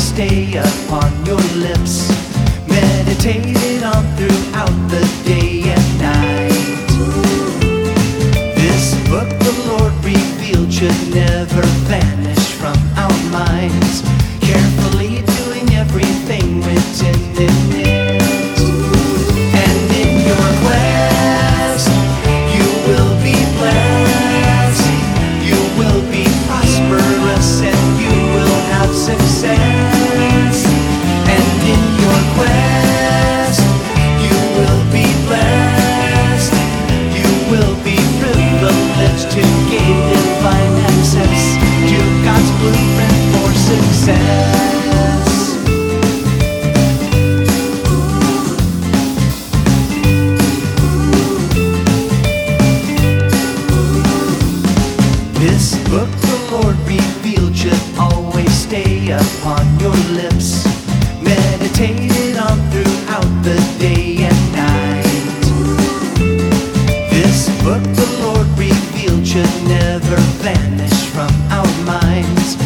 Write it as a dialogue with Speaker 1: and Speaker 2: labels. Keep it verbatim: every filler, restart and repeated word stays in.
Speaker 1: stay upon your lips, meditated on throughout the day and night. This book the Lord revealed should never vanish from our minds, carefully doing everything written in it. And in your quest, you will be blessed, you will be prosperous, and you will have success. And in your quest, you will be blessed, you will be privileged to gain divine access to God's blueprint for success. This book the Lord revealed should always stay upon your lips, meditated on throughout the day and night. This book the Lord revealed should never vanish from our minds,